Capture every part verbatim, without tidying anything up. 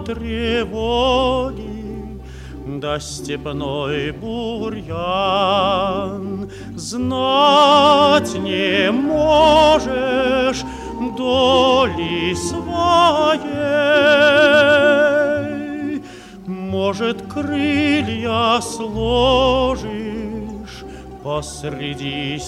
тревоги, да степной бурьян. Знать не можешь доли своей, может, крылья сложишь посреди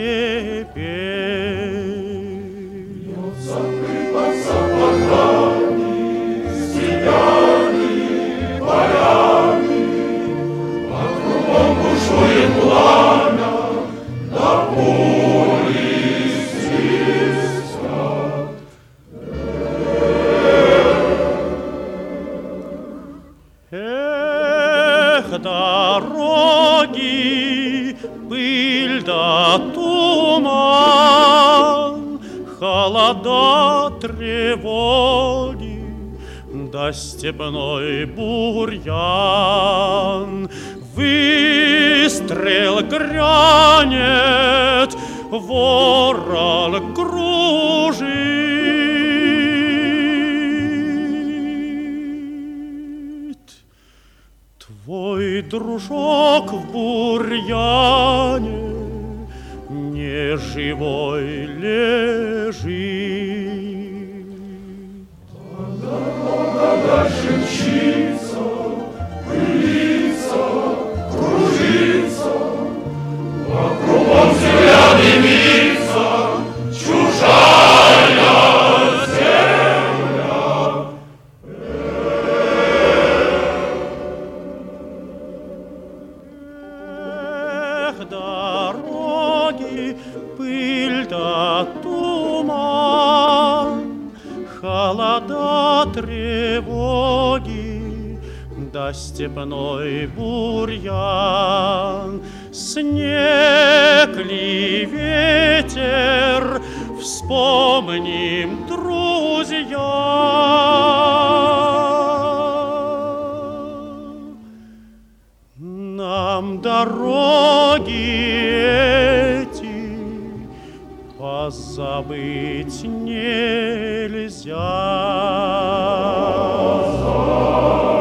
степей. Закрыто сапогами, степями, полями, а кругом бушует пламя, да пули свистят. Эх, дороги, пыль да туман, холода, тревоги, да степной бурьян. Выстрел грянет, ворон кружит. Твой дружок в бурьяне не живой лежит. Дорога дальше мчится, пылится, кружится, вокруг земля дымится, чужая земля. Эх, дороги, пыль да туман, холода, тревоги, да степной бурьян. Снег ли ветер, вспомним, друзья, нам дороги эти позабыть нельзя.